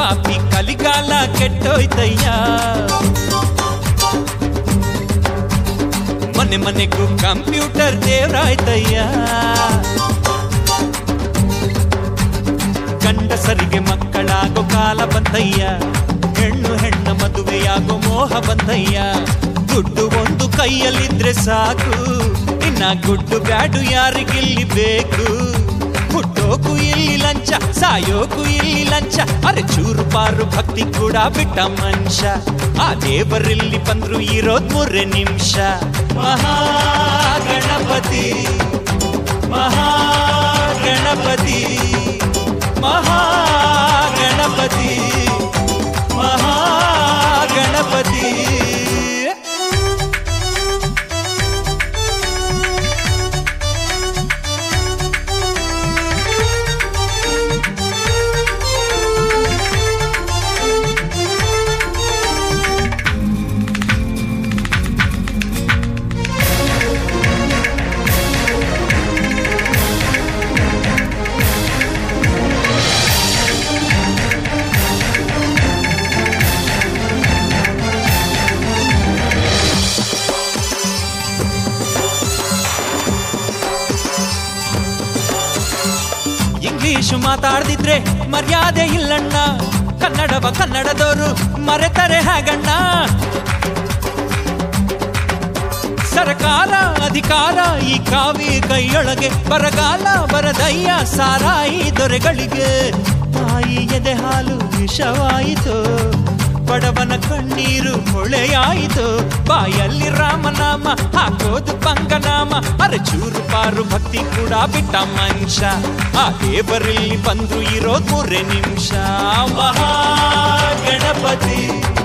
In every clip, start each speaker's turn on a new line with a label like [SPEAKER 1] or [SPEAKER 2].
[SPEAKER 1] ಪಾಪಿ ಕಲಿಗಾಲ ಕೆಟ್ಟೋಯ್ತಯ್ಯ. ಮನೆ ಮನೆಗೂ ಕಂಪ್ಯೂಟರ್ ದೇವ್ರಾಯ್ತಯ್ಯ. ಗಂಡಸರಿಗೆ ಮಕ್ಕಳಾಗೋ ಕಾಲ ಬಂತಯ್ಯ. ಹೆಣ್ಣು ಹೆಣ್ಣ ಮದುವೆಯಾಗೋ ಮೋಹ ಬಂತಯ್ಯ. ದುಡ್ಡು ಒಂದು ಕೈಯಲ್ಲಿದ್ರೆ ಸಾಕು, ಇನ್ನ ಗುಡ್ಡು ಬ್ಯಾಡು ಯಾರಿಗಿಲ್ಲಿ ಬೇಕು. ಹುಟ್ಟೋಕು ಇಲ್ಲಿ ಲಂಚ, ಸಾಯೋಕು ಇಲ್ಲಿ ಲಂಚ. ಅರೆ ಚೂರು ಪಾರು ಭಕ್ತಿ ಕೂಡ ಬಿಟ್ಟ ಮನುಷ್ಯ. ಆ ದೇವರಲ್ಲಿ ಬಂದ್ರು ಇರೋದ್ 3 ನಿಮಿಷ. ಮಹಾಗಣಪತಿ ಮಹಾಗಣಪತಿ ಮಹಾಗಣಪತಿ ಮಹಾಗಣಪತಿ. ಇಂಗ್ಲೀಷು ಮಾತಾಡ್ದಿದ್ರೆ ಮರ್ಯಾದೆ ಇಲ್ಲಣ್ಣ. ಕನ್ನಡವ ಕನ್ನಡದವರು ಮರೆತರೆ ಹಾಗಣ್ಣ. ಸರ್ಕಾರ ಅಧಿಕಾರ ಈ ಕಾವಿ ಕೈಯೊಳಗೆ, ಬರಗಾಲ ಬರದಯ್ಯ ಸಾರಾಯಿ ದೊರೆಗಳಿಗೆ. ತಾಯಿ ಎದೆ ಹಾಲು ವಿಷವಾಯಿತು, ಬಡವನ ಕಣ್ಣೀರು ಹೊಳೆಯಾಯಿತು. ಬಾಯಲ್ಲಿ ರಾಮನಾಮ ಹಾಕೋದು ಪಂಗನಾಮ. ಅರೆ ಚೂರು ಪಾರು ಭಕ್ತಿ ಕೂಡ ಬಿಟ್ಟ ಮನುಷ್ಯ. ಆ ದೇವರಲ್ಲಿ ಬಂದ್ರು ಇರೋದ್ 3 ನಿಮಿಷ. ಮಹಾಗಣಪತಿ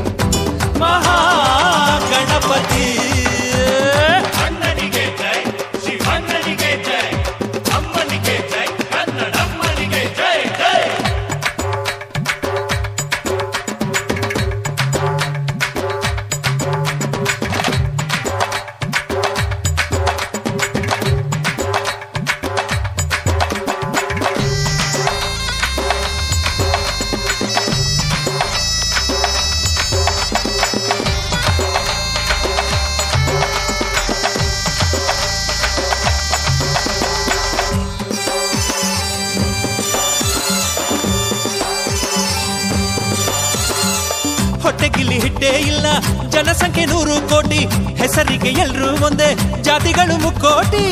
[SPEAKER 1] ಮಹಾಗಣಪತಿ.
[SPEAKER 2] ಅಣ್ಣನಿಗೆ ಜೈ, ಶಿವಣ್ಣನಿಗೆ ಜೈ, ಅಮ್ಮನಿಗೆ ಜೈ, ಕನ್ನಡಮ್ಮನಿಗೆ ಜೈ ಜೈ.
[SPEAKER 1] ಹೊಟ್ಟೆಗಿಲ್ಲಿ ಹಿಟ್ಟೇ ಇಲ್ಲ, ಜನಸಂಖ್ಯೆ 100 ಕೋಟಿ. ಹೆಸರಿಗೆ ಎಲ್ರೂ ಒಂದೇ, ಜಾತಿಗಳು 3 ಕೋಟಿ.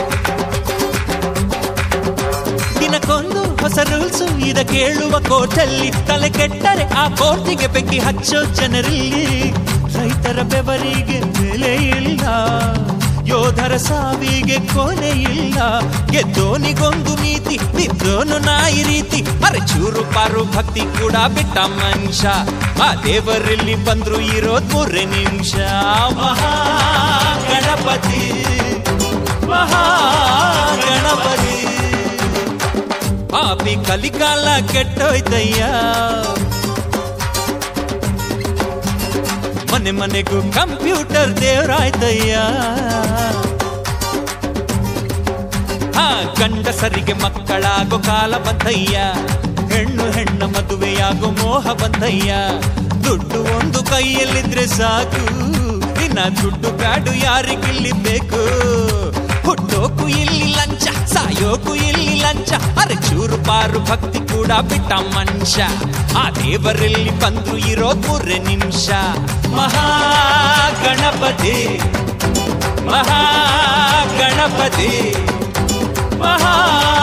[SPEAKER 1] ದಿನಕ್ಕೊಂದು ಹೊಸ ರೂಲ್ಸು ಇದ ಕೇಳುವ ಕೋರ್ಟಲ್ಲಿ. ತಲೆ ಕೆಟ್ಟರೆ ಆ ಕೋರ್ಟಿಗೆ ಬೆಂಕಿ ಹಚ್ಚೋ ಜನರಲ್ಲಿ. ರೈತರ ಬೆವರಿಗೆ ಬೆಲೆ ಇಲ್ಲ, ಯೋಧರ ಸಾವಿಗೆ ಕೊನೆ ಇಲ್ಲ. ಗೆದ್ದೋನಿಗೊಂದು ನೀತಿ, ಬಿದ್ದೋನು ನಾಯಿ ರೀತಿ. ಅರೆ ಚೂರು ಪಾರು ಭಕ್ತಿ ಕೂಡ ಬಿಟ್ಟ ಮನುಷ್ಯ. ಆ ದೇವರಲ್ಲಿ ಬಂದ್ರು ಇರೋದ್ 3 ನಿಮಿಷ. ಮಹಾಗಣಪತಿ ಮಹಾಗಣಪತಿ. ಪಾಪಿ ಕಲಿಗಾಲ ಕೆಟ್ಟೋಯ್ತಯ್ಯ. ಮನೆ ಮನೆಗೂ ಕಂಪ್ಯೂಟರ್ ದೇವ್ರಾಯ್ತಯ್ಯ. ಗಂಡಸರಿಗೆ ಮಕ್ಕಳಾಗೋ ಕಾಲ ಬಂತಯ್ಯ. ಹೆಣ್ಣು ಹೆಣ್ಣ ಮದುವೆಯಾಗೋ ಮೋಹ ಬಂತಯ್ಯ. ದುಡ್ಡು ಒಂದು ಕೈಯಲ್ಲಿದ್ರೆ ಸಾಕು, ಇನ್ನ ದುಡ್ಡು ಬ್ಯಾಡು ಯಾರಿಗಿಲ್ಲಿ ಬೇಕು. ಹುಟ್ಟೋಕು ಇಲ್ಲಿ ಲಂಚ, ಸಾಯೋಕು ಇಲ್ಲಿ ಲಂಚ. ಅರೆ ಚೂರು ಪಾರು ಭಕ್ತಿ ಕೂಡ ಬಿಟ್ಟ ಮನುಷ್ಯ. ಆ ದೇವರಲ್ಲಿ ಬಂದ್ರು ಇರೋದ್ 3 ನಿಮಿಷ. ಮಹಾಗಣಪತಿ ಮಹಾಗಣಪತಿ ಮಹಾ